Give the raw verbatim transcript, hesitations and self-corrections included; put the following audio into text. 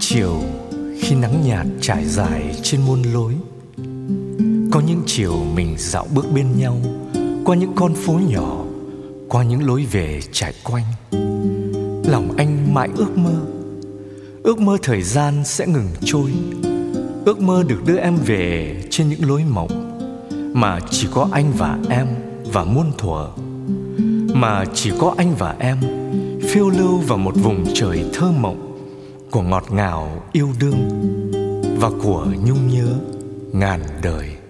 chiều khi nắng nhạt trải dài trên muôn lối, có những chiều mình dạo bước bên nhau qua những con phố nhỏ, qua những lối về trải quanh. Lòng anh mãi ước mơ, ước mơ thời gian sẽ ngừng trôi, ước mơ được đưa em về trên những lối mộng mà chỉ có anh và em và muôn thuở, mà chỉ có anh và em phiêu lưu vào một vùng trời thơ mộng của ngọt ngào yêu đương và của nhung nhớ ngàn đời.